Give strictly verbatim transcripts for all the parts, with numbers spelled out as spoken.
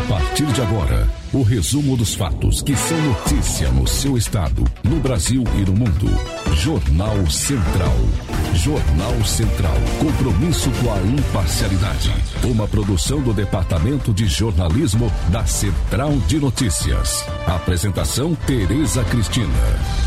partir de agora, o resumo dos fatos que são notícia no seu estado, no Brasil e no mundo. Jornal Central. Jornal Central. Compromisso com a imparcialidade. Uma produção do Departamento de Jornalismo da Central de Notícias. Apresentação Tereza Cristina.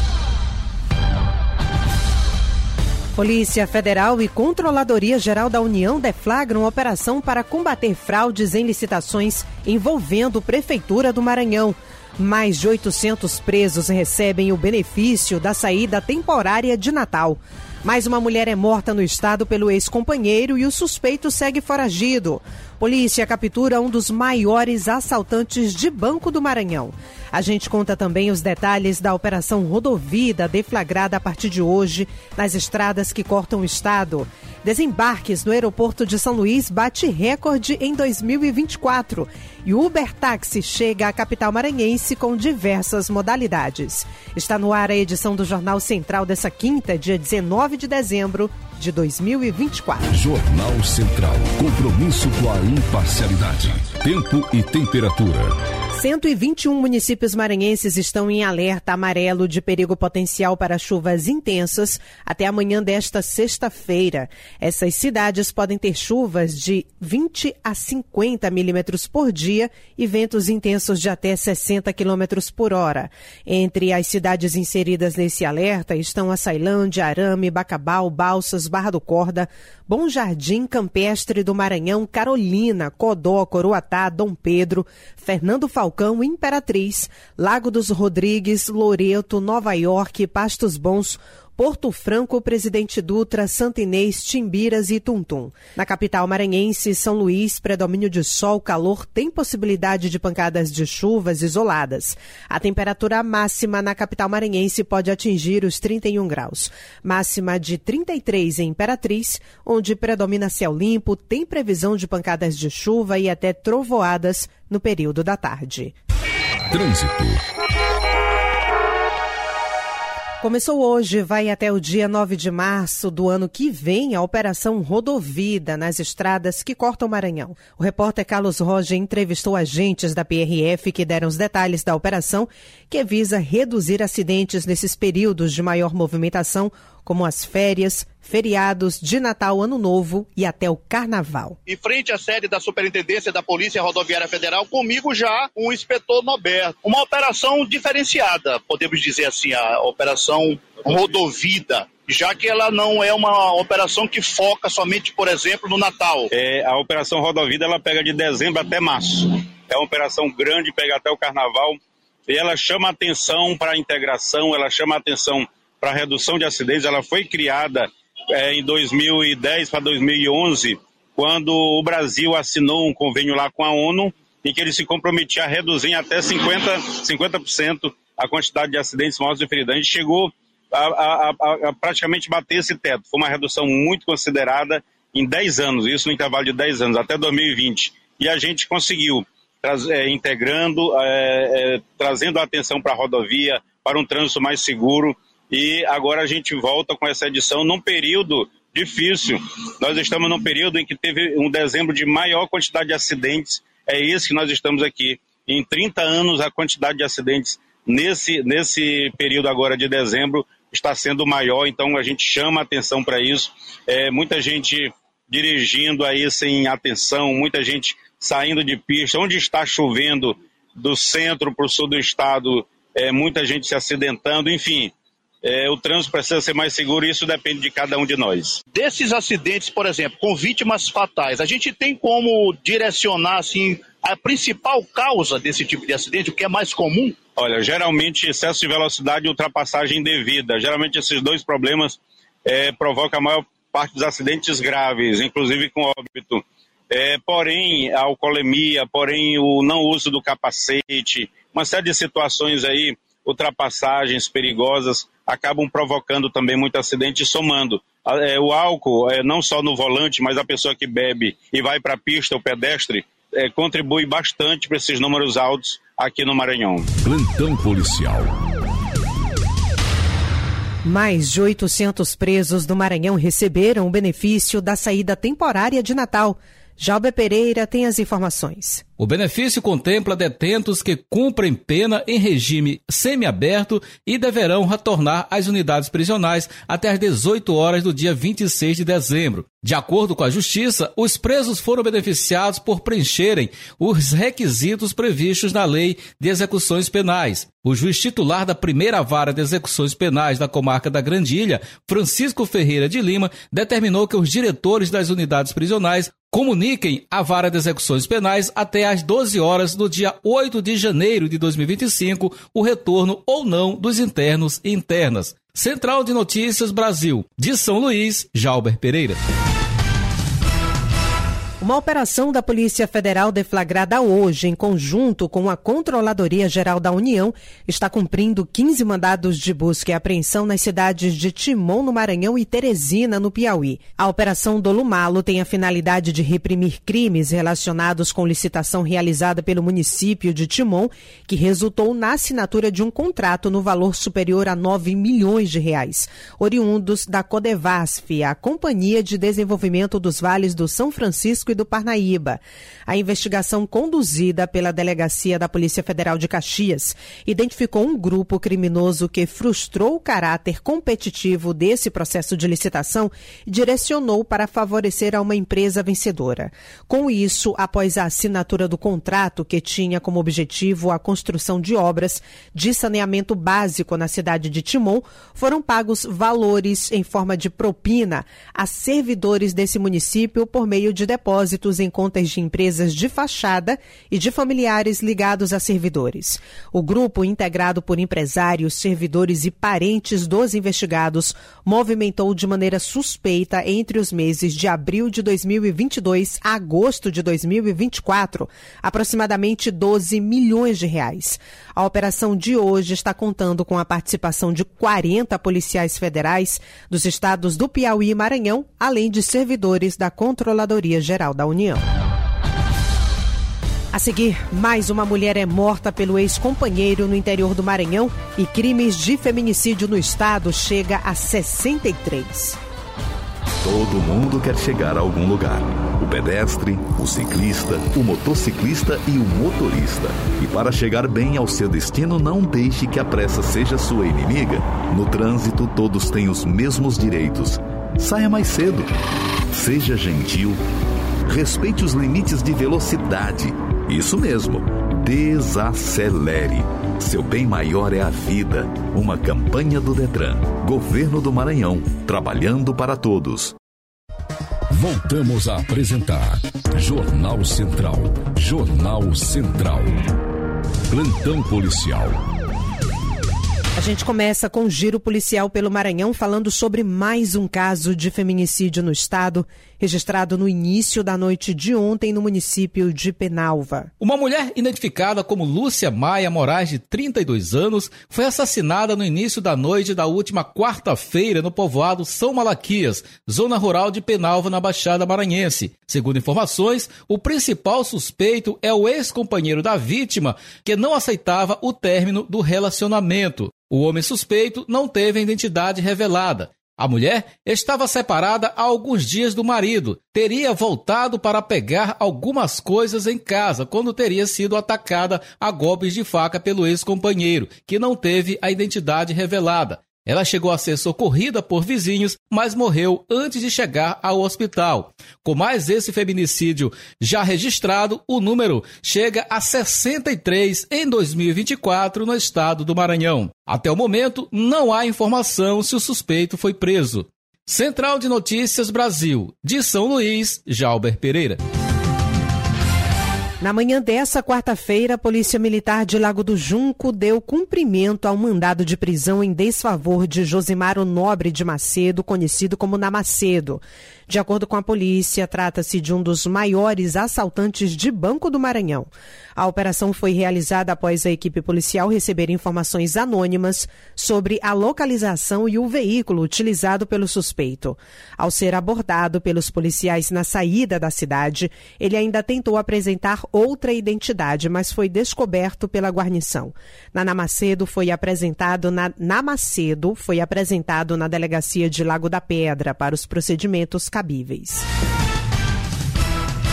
Polícia Federal e Controladoria Geral da União deflagram operação para combater fraudes em licitações envolvendo Prefeitura do Maranhão. Mais de oitocentos presos recebem o benefício da saída temporária de Natal. Mais uma mulher é morta no estado pelo ex-companheiro e o suspeito segue foragido. Polícia captura um dos maiores assaltantes de banco do Maranhão. A gente conta também os detalhes da Operação Rodovida, deflagrada a partir de hoje nas estradas que cortam o estado. Desembarques no aeroporto de São Luís bate recorde em dois mil e vinte e quatro. E o Uber Táxi chega à capital maranhense com diversas modalidades. Está no ar a edição do Jornal Central dessa quinta, dia dezenove de dezembro de dois mil e vinte e quatro. Jornal Central. Compromisso com a imparcialidade. Tempo e temperatura. cento e vinte e um municípios maranhenses estão em alerta amarelo de perigo potencial para chuvas intensas até amanhã desta sexta-feira. Essas cidades podem ter chuvas de vinte a cinquenta milímetros por dia e ventos intensos de até sessenta quilômetros por hora. Entre as cidades inseridas nesse alerta estão Açailândia, Arame, Bacabal, Balsas, Barra do Corda, Bom Jardim, Campestre do Maranhão, Carolina, Codó, Coroatá, Dom Pedro, Fernando Falcão, Imperatriz, Lago dos Rodrigues, Loreto, Nova York, Pastos Bons, Porto Franco, Presidente Dutra, Santa Inês, Timbiras e Tuntum. Na capital maranhense, São Luís, predomínio de sol, calor, tem possibilidade de pancadas de chuvas isoladas. A temperatura máxima na capital maranhense pode atingir os trinta e um graus. Máxima de trinta e três em Imperatriz, onde predomina céu limpo, tem previsão de pancadas de chuva e até trovoadas no período da tarde. Trânsito. Começou hoje, vai até o dia nove de março do ano que vem a Operação Rodovida nas estradas que cortam o Maranhão. O repórter Carlos Roger entrevistou agentes da P R F que deram os detalhes da operação, que visa reduzir acidentes nesses períodos de maior movimentação, como as férias, feriados de Natal, Ano Novo e até o Carnaval. Em frente à sede da Superintendência da Polícia Rodoviária Federal, comigo já o inspetor Norberto. Uma operação diferenciada, podemos dizer assim, a Operação Rodovida, já que ela não é uma operação que foca somente, por exemplo, no Natal. É, a Operação Rodovida ela pega de dezembro até março. É uma operação grande, pega até o Carnaval, e ela chama atenção para a integração, ela chama atenção para a redução de acidentes. Ela foi criada é, em dois mil e dez para dois mil e onze, quando o Brasil assinou um convênio lá com a ONU, em que ele se comprometia a reduzir em até cinquenta por cento a quantidade de acidentes mortos e feridos. A gente chegou a, a, a, a praticamente bater esse teto. Foi uma redução muito considerada em dez anos, isso no intervalo de dez anos, até dois mil e vinte. E a gente conseguiu, traz, é, integrando, é, é, trazendo a atenção para a rodovia, para um trânsito mais seguro. E agora a gente volta com essa edição num período difícil. Nós estamos num período em que teve um dezembro de maior quantidade de acidentes. É esse que nós estamos aqui. Em trinta anos, a quantidade de acidentes nesse, nesse período agora de dezembro está sendo maior. Então a gente chama atenção para isso. É, muita gente dirigindo aí sem atenção, muita gente saindo de pista. Onde está chovendo, do centro para o sul do estado, é, muita gente se acidentando, enfim. É, o trânsito precisa ser mais seguro e isso depende de cada um de nós. Desses acidentes, por exemplo, com vítimas fatais, a gente tem como direcionar assim, a principal causa desse tipo de acidente, o que é mais comum? Olha, geralmente excesso de velocidade e ultrapassagem indevida. Geralmente esses dois problemas é, provocam a maior parte dos acidentes graves, inclusive com óbito. É, porém, a alcoolemia, porém o não uso do capacete, uma série de situações aí, ultrapassagens perigosas, acabam provocando também muito acidente, somando. É, o álcool, é, não só no volante, mas a pessoa que bebe e vai para a pista, o pedestre, é, contribui bastante para esses números altos aqui no Maranhão. Plantão policial. Mais de oitocentos presos do Maranhão receberam o benefício da saída temporária de Natal. Jalber Pereira tem as informações. O benefício contempla detentos que cumprem pena em regime semiaberto e deverão retornar às unidades prisionais até às dezoito horas do dia vinte e seis de dezembro. De acordo com a Justiça, os presos foram beneficiados por preencherem os requisitos previstos na Lei de Execuções Penais. O juiz titular da primeira vara de execuções penais da comarca da Grande Ilha, Francisco Ferreira de Lima, determinou que os diretores das unidades prisionais comuniquem à vara de execuções penais até às doze horas do dia oito de janeiro de dois mil e vinte e cinco o retorno ou não dos internos e internas. Central de Notícias Brasil, de São Luís, Jalber Pereira. Uma operação da Polícia Federal deflagrada hoje, em conjunto com a Controladoria Geral da União, está cumprindo quinze mandados de busca e apreensão nas cidades de Timon, no Maranhão, e Teresina, no Piauí. A Operação Dolumalo tem a finalidade de reprimir crimes relacionados com licitação realizada pelo município de Timon, que resultou na assinatura de um contrato no valor superior a nove milhões de reais, oriundos da Codevasf, a Companhia de Desenvolvimento dos Vales do São Francisco e do Parnaíba. A investigação conduzida pela Delegacia da Polícia Federal de Caxias identificou um grupo criminoso que frustrou o caráter competitivo desse processo de licitação e direcionou para favorecer a uma empresa vencedora. Com isso, após a assinatura do contrato, que tinha como objetivo a construção de obras de saneamento básico na cidade de Timon, foram pagos valores em forma de propina a servidores desse município por meio de depósitos em contas de empresas de fachada e de familiares ligados a servidores. O grupo, integrado por empresários, servidores e parentes dos investigados, movimentou de maneira suspeita entre os meses de abril de dois mil e vinte e dois a agosto de dois mil e vinte e quatro, aproximadamente doze milhões de reais. A operação de hoje está contando com a participação de quarenta policiais federais dos estados do Piauí e Maranhão, além de servidores da Controladoria Geral da União. A seguir, mais uma mulher é morta pelo ex-companheiro no interior do Maranhão e crimes de feminicídio no estado chega a sessenta e três. Todo mundo quer chegar a algum lugar. O pedestre, o ciclista, o motociclista e o motorista. E para chegar bem ao seu destino, não deixe que a pressa seja sua inimiga. No trânsito, todos têm os mesmos direitos. Saia mais cedo. Seja gentil. Respeite os limites de velocidade. Isso mesmo. Desacelere. Seu bem maior é a vida. Uma campanha do Detran. Governo do Maranhão. Trabalhando para todos. Voltamos a apresentar Jornal Central. Jornal Central. Plantão policial. A gente começa com o giro policial pelo Maranhão, falando sobre mais um caso de feminicídio no estado, registrado no início da noite de ontem no município de Penalva. Uma mulher identificada como Lúcia Maia Moraes, de trinta e dois anos, foi assassinada no início da noite da última quarta-feira no povoado São Malaquias, zona rural de Penalva, na Baixada Maranhense. Segundo informações, o principal suspeito é o ex-companheiro da vítima, que não aceitava o término do relacionamento. O homem suspeito não teve a identidade revelada. A mulher estava separada há alguns dias do marido. Teria voltado para pegar algumas coisas em casa quando teria sido atacada a golpes de faca pelo ex-companheiro, que não teve a identidade revelada. Ela chegou a ser socorrida por vizinhos, mas morreu antes de chegar ao hospital. Com mais esse feminicídio já registrado, o número chega a sessenta e três em dois mil e vinte e quatro no estado do Maranhão. Até o momento, não há informação se o suspeito foi preso. Central de Notícias Brasil, de São Luís, Jalber Pereira. Na manhã dessa quarta-feira, a Polícia Militar de Lago do Junco deu cumprimento ao mandado de prisão em desfavor de Josimaro Nobre de Macedo, conhecido como Namacedo. De acordo com a polícia, trata-se de um dos maiores assaltantes de banco do Maranhão. A operação foi realizada após a equipe policial receber informações anônimas sobre a localização e o veículo utilizado pelo suspeito. Ao ser abordado pelos policiais na saída da cidade, ele ainda tentou apresentar outra identidade, mas foi descoberto pela guarnição. Na Namacedo foi apresentado na Namacedo foi apresentado na delegacia de Lago da Pedra para os procedimentos cabíveis.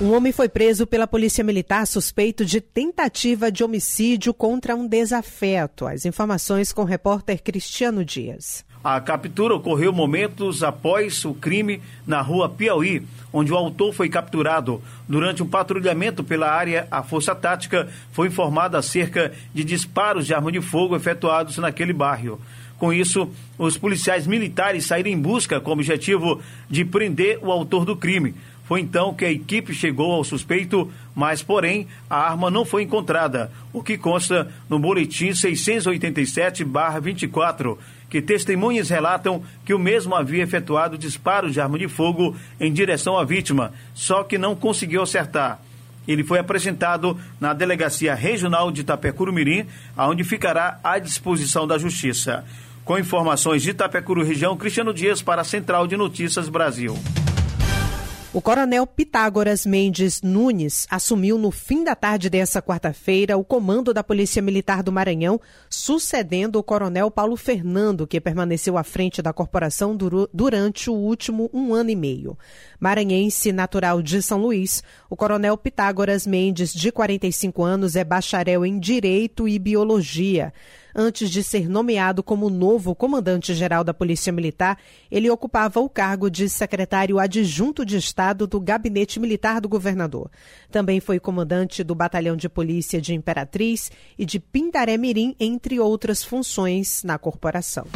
Um homem foi preso pela Polícia Militar suspeito de tentativa de homicídio contra um desafeto. As informações com o repórter Cristiano Dias. A captura ocorreu momentos após o crime na rua Piauí, onde o autor foi capturado. Durante um patrulhamento pela área, a Força Tática foi informada acerca de disparos de arma de fogo efetuados naquele bairro. Com isso, os policiais militares saíram em busca com o objetivo de prender o autor do crime. Foi então que a equipe chegou ao suspeito, mas, porém, a arma não foi encontrada, o que consta no boletim seiscentos e oitenta e sete barra vinte e quatro, que testemunhas relatam que o mesmo havia efetuado disparos de arma de fogo em direção à vítima, só que não conseguiu acertar. Ele foi apresentado na Delegacia Regional de Itapecuru-Mirim, onde ficará à disposição da Justiça. Com informações de Itapecuru Região, Cristiano Dias para a Central de Notícias Brasil. O coronel Pitágoras Mendes Nunes assumiu no fim da tarde dessa quarta-feira o comando da Polícia Militar do Maranhão, sucedendo o coronel Paulo Fernando, que permaneceu à frente da corporação durante o último um ano e meio. Maranhense natural de São Luís, o coronel Pitágoras Mendes, de quarenta e cinco anos, é bacharel em Direito e Biologia. Antes de ser nomeado como novo comandante-geral da Polícia Militar, ele ocupava o cargo de secretário adjunto de Estado do Gabinete Militar do Governador. Também foi comandante do Batalhão de Polícia de Imperatriz e de Pindaré-Mirim, entre outras funções na corporação.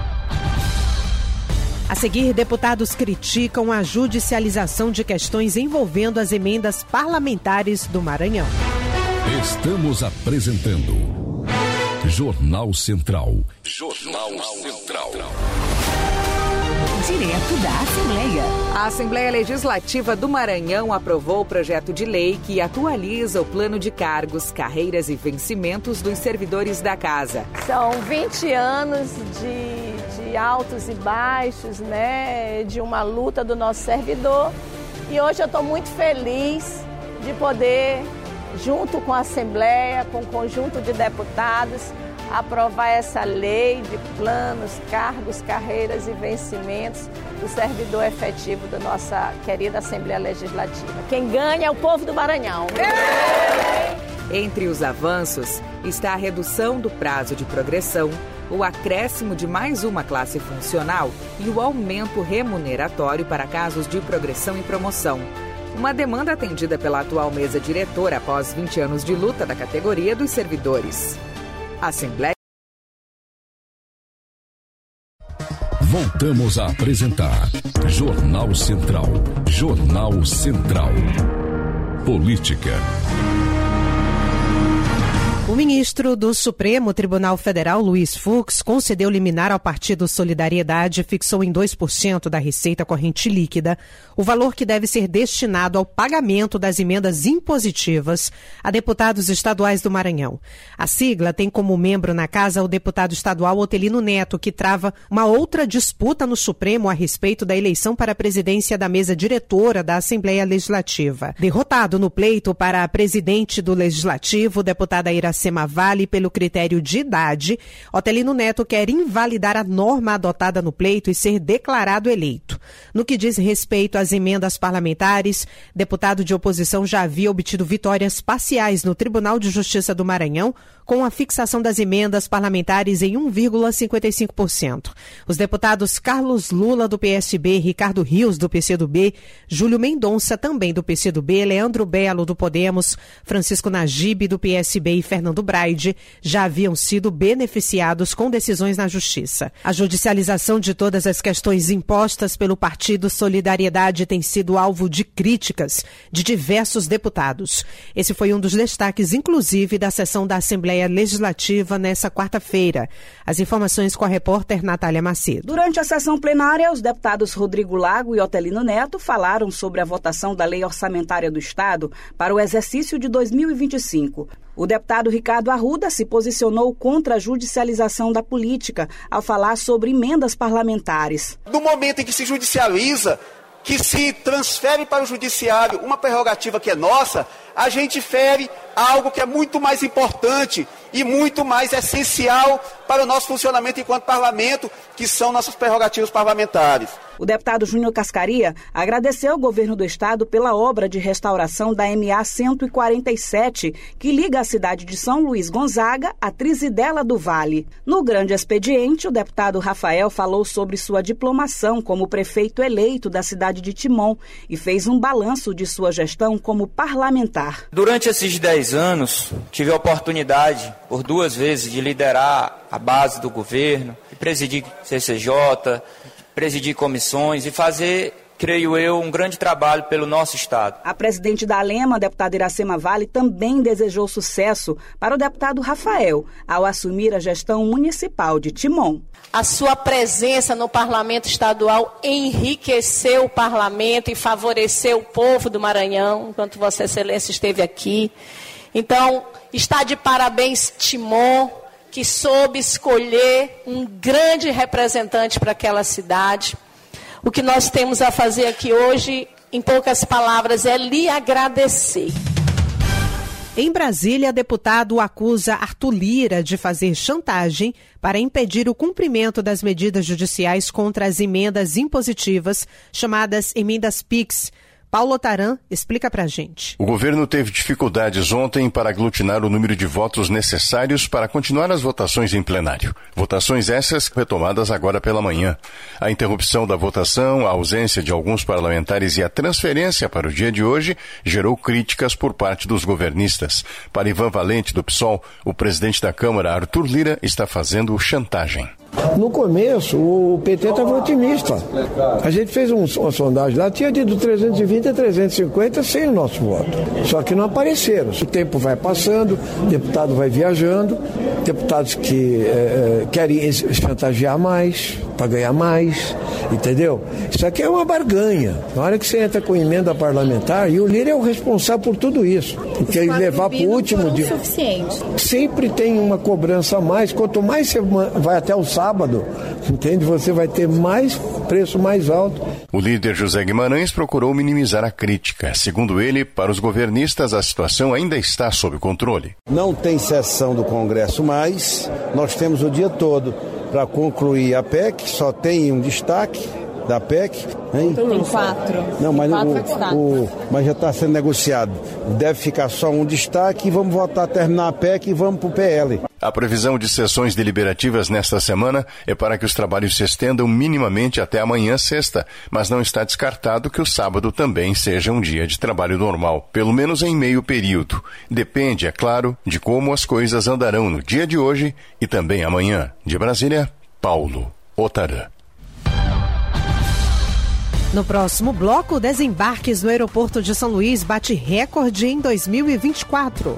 A seguir, deputados criticam a judicialização de questões envolvendo as emendas parlamentares do Maranhão. Estamos apresentando Jornal Central. Jornal Central. Direto da Assembleia. A Assembleia Legislativa do Maranhão aprovou o projeto de lei que atualiza o plano de cargos, carreiras e vencimentos dos servidores da Casa. São vinte anos de, de altos e baixos, né, de uma luta do nosso servidor. E hoje eu estou muito feliz de poder, junto com a Assembleia, com o conjunto de deputados, aprovar essa lei de planos, cargos, carreiras e vencimentos do servidor efetivo da nossa querida Assembleia Legislativa. Quem ganha é o povo do Maranhão. Entre os avanços está a redução do prazo de progressão, o acréscimo de mais uma classe funcional e o aumento remuneratório para casos de progressão e promoção. Uma demanda atendida pela atual mesa diretora após vinte anos de luta da categoria dos servidores. Assembleia. Voltamos a apresentar Jornal Central. Jornal Central. Política. O ministro do Supremo Tribunal Federal, Luiz Fux, concedeu liminar ao Partido Solidariedade e fixou em dois por cento da receita corrente líquida o valor que deve ser destinado ao pagamento das emendas impositivas a deputados estaduais do Maranhão. A sigla tem como membro na casa o deputado estadual Otelino Neto, que trava uma outra disputa no Supremo a respeito da eleição para a presidência da mesa diretora da Assembleia Legislativa. Derrotado no pleito para a presidente do Legislativo, o deputado Iracema Vale, pelo critério de idade, Otelino Neto quer invalidar a norma adotada no pleito e ser declarado eleito. No que diz respeito às emendas parlamentares, deputado de oposição já havia obtido vitórias parciais no Tribunal de Justiça do Maranhão, com a fixação das emendas parlamentares em um vírgula cinquenta e cinco por cento. Os deputados Carlos Lula, do P S B, Ricardo Rios, do P C do B, Júlio Mendonça, também do P C do B, Leandro Belo, do Podemos, Francisco Najib, do P S B e Fernando Braide, já haviam sido beneficiados com decisões na Justiça. A judicialização de todas as questões impostas pelo Partido Solidariedade tem sido alvo de críticas de diversos deputados. Esse foi um dos destaques, inclusive, da sessão da Assembleia Legislativa nessa quarta-feira. As informações com a repórter Natália Macedo. Durante a sessão plenária, os deputados Rodrigo Lago e Otelino Neto falaram sobre a votação da Lei Orçamentária do Estado para o exercício de dois mil e vinte e cinco. O deputado Ricardo Arruda se posicionou contra a judicialização da política ao falar sobre emendas parlamentares. No momento em que se judicializa, que se transfere para o judiciário uma prerrogativa que é nossa, a gente fere algo que é muito mais importante e muito mais essencial para para o nosso funcionamento enquanto parlamento, que são nossas prerrogativas parlamentares. O deputado Júnior Cascaria agradeceu ao governo do estado pela obra de restauração da M A cento e quarenta e sete, que liga a cidade de São Luís Gonzaga a Trizidela do Vale. No grande expediente, o deputado Rafael falou sobre sua diplomação como prefeito eleito da cidade de Timon e fez um balanço de sua gestão como parlamentar. Durante esses dez anos, tive a oportunidade, por duas vezes, de liderar a base do governo, de presidir C C J, presidir comissões e fazer, creio eu, um grande trabalho pelo nosso estado. A presidente da Alema, a deputada Iracema Vale, também desejou sucesso para o deputado Rafael ao assumir a gestão municipal de Timon. A sua presença no parlamento estadual enriqueceu o parlamento e favoreceu o povo do Maranhão, enquanto Vossa Excelência esteve aqui. Então, está de parabéns Timon, que soube escolher um grande representante para aquela cidade. O que nós temos a fazer aqui hoje, em poucas palavras, é lhe agradecer. Em Brasília, deputado acusa Arthur Lira de fazer chantagem para impedir o cumprimento das medidas judiciais contra as emendas impositivas, chamadas emendas PIX. Paulo Taran explica pra gente. O governo teve dificuldades ontem para aglutinar o número de votos necessários para continuar as votações em plenário. Votações essas retomadas agora pela manhã. A interrupção da votação, a ausência de alguns parlamentares e a transferência para o dia de hoje gerou críticas por parte dos governistas. Para Ivan Valente, do P SOL, o presidente da Câmara, Arthur Lira, está fazendo chantagem. No começo, o P T estava otimista. A gente fez um, uma sondagem lá, tinha de trezentos e vinte a trezentos e cinquenta sem o nosso voto. Só que não apareceram. O tempo vai passando, o deputado vai viajando, deputados que é, querem chantagear mais, para ganhar mais, entendeu? Isso aqui é uma barganha. Na hora que você entra com emenda parlamentar, e o Lira é o responsável por tudo isso. Porque ele levar para o último dia. Sempre tem uma cobrança a mais. Quanto mais você vai até o sábado, entende? Você vai ter mais preço mais alto. O líder José Guimarães procurou minimizar a crítica. Segundo ele, para os governistas, a situação ainda está sob controle. Não tem sessão do Congresso mais, nós temos o dia todo para concluir a P E C, só tem um destaque da P E C. Hein? Tem quatro. Não, mas, quatro o, o, mas já está sendo negociado. Deve ficar só um destaque e vamos votar, terminar a P E C e vamos para o P L. A previsão de sessões deliberativas nesta semana é para que os trabalhos se estendam minimamente até amanhã, sexta, mas não está descartado que o sábado também seja um dia de trabalho normal, pelo menos em meio período. Depende, é claro, de como as coisas andarão no dia de hoje e também amanhã. De Brasília, Paulo Otarã. No próximo bloco, desembarques no aeroporto de São Luís bate recorde em dois mil e vinte e quatro.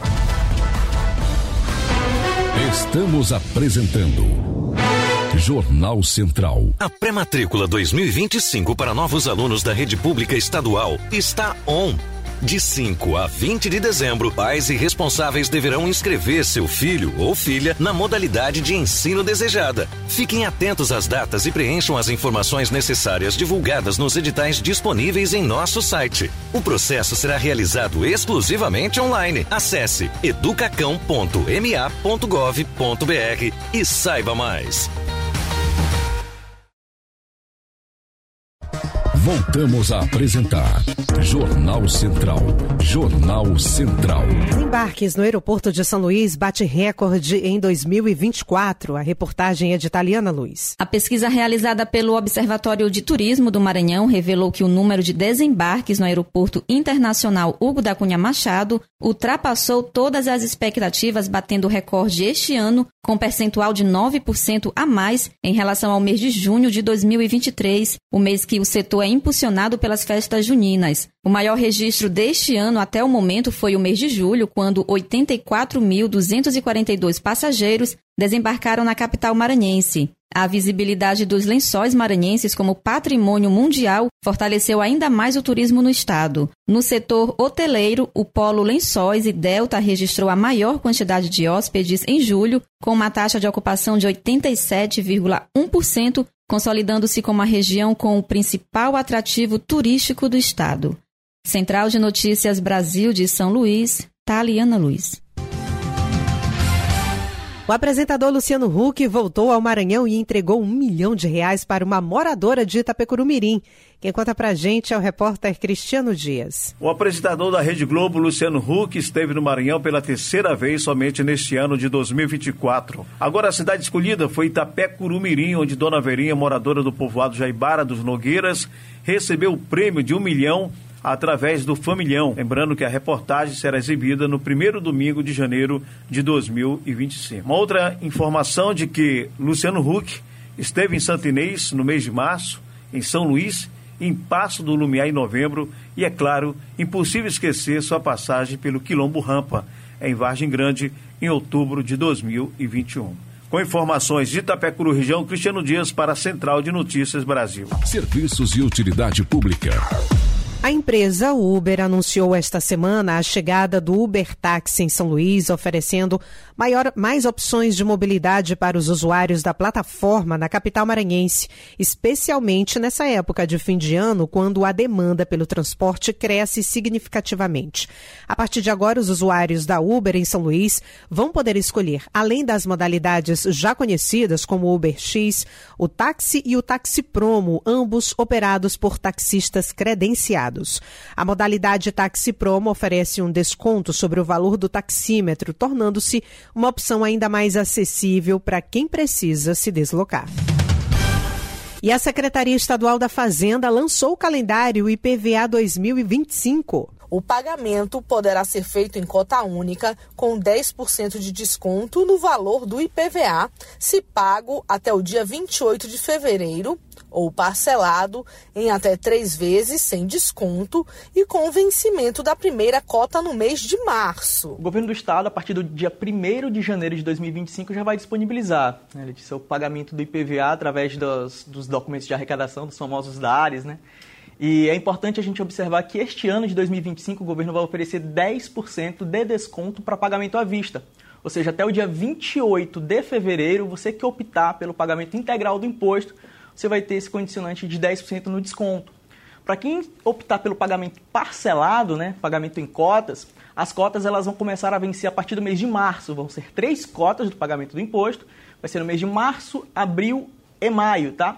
Estamos apresentando Jornal Central. A pré-matrícula dois mil e vinte e cinco para novos alunos da rede pública estadual está on. De cinco a vinte de dezembro, pais e responsáveis deverão inscrever seu filho ou filha na modalidade de ensino desejada. Fiquem atentos às datas e preencham as informações necessárias divulgadas nos editais disponíveis em nosso site. O processo será realizado exclusivamente online. Acesse educacão ponto m a ponto gov ponto b r e saiba mais. Voltamos a apresentar Jornal Central. Jornal Central. Embarques no aeroporto de São Luís bate recorde em dois mil e vinte e quatro. A reportagem é de Taliana Luiz. A pesquisa realizada pelo Observatório de Turismo do Maranhão revelou que o número de desembarques no aeroporto internacional Hugo da Cunha Machado ultrapassou todas as expectativas, batendo o recorde este ano com percentual de nove por cento a mais em relação ao mês de junho de dois mil e vinte e três, o mês que o setor é impulsionado pelas festas juninas. O maior registro deste ano até o momento foi o mês de julho, quando oitenta e quatro mil duzentos e quarenta e dois passageiros desembarcaram na capital maranhense. A visibilidade dos lençóis maranhenses como patrimônio mundial fortaleceu ainda mais o turismo no estado. No setor hoteleiro, o Polo Lençóis e Delta registrou a maior quantidade de hóspedes em julho, com uma taxa de ocupação de oitenta e sete vírgula um por cento, consolidando-se como a região com o principal atrativo turístico do estado. Central de Notícias Brasil de São Luís, Taliana Luiz. O apresentador Luciano Huck voltou ao Maranhão e entregou um milhão de reais para uma moradora de Itapecurumirim. Quem conta pra gente é o repórter Cristiano Dias. O apresentador da Rede Globo, Luciano Huck, esteve no Maranhão pela terceira vez somente neste ano de dois mil e vinte e quatro. Agora a cidade escolhida foi Itapecurumirim, onde Dona Verinha, moradora do povoado Jaibara dos Nogueiras, recebeu o prêmio de um milhão através do Familhão. Lembrando que a reportagem será exibida no primeiro domingo de janeiro de dois mil e vinte e cinco. Uma outra informação de que Luciano Huck esteve em Santo Inês no mês de março, em São Luís, em Passo do Lumiar em novembro e, é claro, impossível esquecer sua passagem pelo Quilombo Rampa, em Vargem Grande, em outubro de dois mil e vinte e um. Com informações de Itapecuru região, Cristiano Dias para a Central de Notícias Brasil. Serviços de utilidade pública. A empresa Uber anunciou esta semana a chegada do Uber Táxi em São Luís, oferecendo maior, mais opções de mobilidade para os usuários da plataforma na capital maranhense, especialmente nessa época de fim de ano, quando a demanda pelo transporte cresce significativamente. A partir de agora, os usuários da Uber em São Luís vão poder escolher, além das modalidades já conhecidas como o Uber X, o táxi e o táxi promo, ambos operados por taxistas credenciados. A modalidade táxi promo oferece um desconto sobre o valor do taxímetro, tornando-se uma opção ainda mais acessível para quem precisa se deslocar. E a Secretaria Estadual da Fazenda lançou o calendário I P V A dois mil e vinte e cinco. O pagamento poderá ser feito em cota única, com dez por cento de desconto no valor do I P V A, se pago até o dia vinte e oito de fevereiro, ou parcelado em até três vezes sem desconto e com vencimento da primeira cota no mês de março. O governo do estado, a partir do dia primeiro de janeiro de dois mil e vinte e cinco, já vai disponibilizar, né, Letícia, o pagamento do I P V A através dos, dos documentos de arrecadação, dos famosos D A Res, né? E é importante a gente observar que este ano de dois mil e vinte e cinco o governo vai oferecer dez por cento de desconto para pagamento à vista. Ou seja, até o dia vinte e oito de fevereiro, você que optar pelo pagamento integral do imposto, você vai ter esse condicionante de dez por cento no desconto. Para quem optar pelo pagamento parcelado, né, pagamento em cotas, as cotas elas vão começar a vencer a partir do mês de março. Vão ser três cotas do pagamento do imposto. Vai ser no mês de março, abril e maio, tá?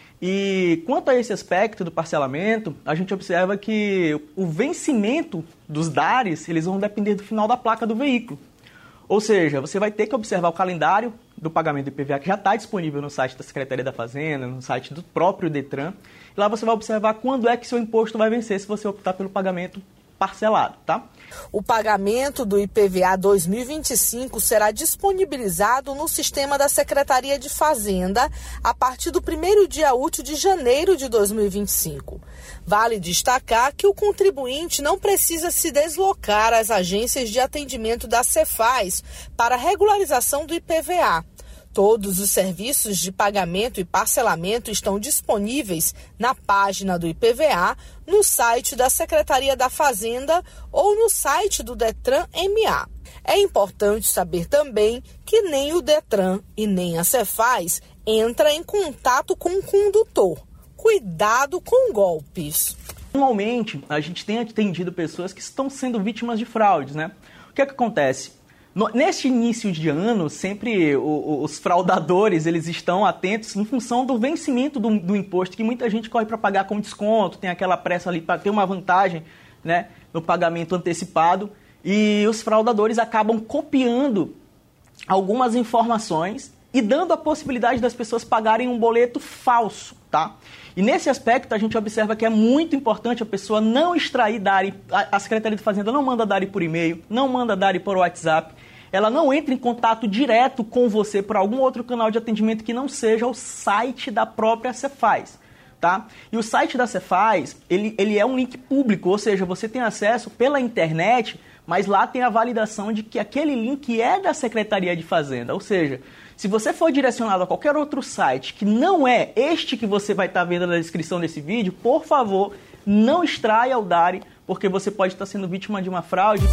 E quanto a esse aspecto do parcelamento, a gente observa que o vencimento dos D A Res, eles vão depender do final da placa do veículo. Ou seja, você vai ter que observar o calendário do pagamento do I P V A, que já está disponível no site da Secretaria da Fazenda, no site do próprio Detran. E lá você vai observar quando é que seu imposto vai vencer, se você optar pelo pagamento parcelado, tá? O pagamento do I P V A dois mil e vinte e cinco será disponibilizado no sistema da Secretaria de Fazenda a partir do primeiro dia útil de janeiro de dois mil e vinte e cinco. Vale destacar que o contribuinte não precisa se deslocar às agências de atendimento da Cefaz para regularização do I P V A. Todos os serviços de pagamento e parcelamento estão disponíveis na página do I P V A, no site da Secretaria da Fazenda ou no site do Detran M A. É importante saber também que nem o Detran e nem a Cefaz entra em contato com o condutor. Cuidado com golpes. Normalmente, a gente tem atendido pessoas que estão sendo vítimas de fraudes, né? O que é que acontece? No, neste início de ano, sempre o, o, os fraudadores eles estão atentos em função do vencimento do, do imposto, que muita gente corre para pagar com desconto, tem aquela pressa ali para ter uma vantagem, né, no pagamento antecipado, e os fraudadores acabam copiando algumas informações e dando a possibilidade das pessoas pagarem um boleto falso, tá? E nesse aspecto a gente observa que é muito importante a pessoa não extrair D A R I, a Secretaria de Fazenda não manda D A R I por e-mail, não manda D A R I por WhatsApp, ela não entra em contato direto com você por algum outro canal de atendimento que não seja o site da própria Cefaz, tá? E o site da Cefaz, ele, ele é um link público, ou seja, você tem acesso pela internet, mas lá tem a validação de que aquele link é da Secretaria de Fazenda, ou seja, se você for direcionado a qualquer outro site que não é este que você vai estar vendo na descrição desse vídeo, por favor, não extraia o D A R I, porque você pode estar sendo vítima de uma fraude.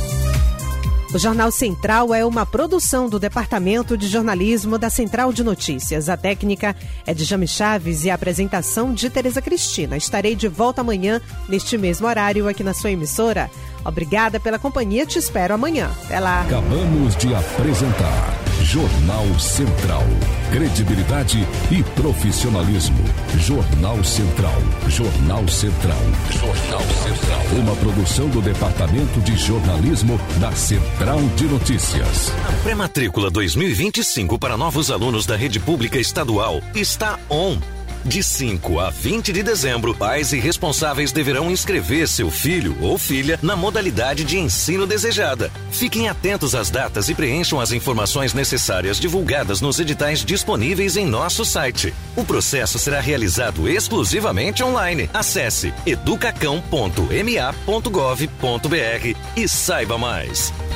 O Jornal Central é uma produção do Departamento de Jornalismo da Central de Notícias. A técnica é de Jame Chaves e a apresentação de Tereza Cristina. Estarei de volta amanhã, neste mesmo horário, aqui na sua emissora. Obrigada pela companhia, te espero amanhã. Até lá. Acabamos de apresentar Jornal Central. Credibilidade e profissionalismo. Jornal Central. Jornal Central. Jornal Central. Uma produção do Departamento de Jornalismo da Central de Notícias. A pré-matrícula dois mil e vinte e cinco para novos alunos da rede pública estadual está on. De cinco a vinte de dezembro, pais e responsáveis deverão inscrever seu filho ou filha na modalidade de ensino desejada. Fiquem atentos às datas e preencham as informações necessárias divulgadas nos editais disponíveis em nosso site. O processo será realizado exclusivamente online. Acesse educacão ponto m a ponto gov ponto b r e saiba mais.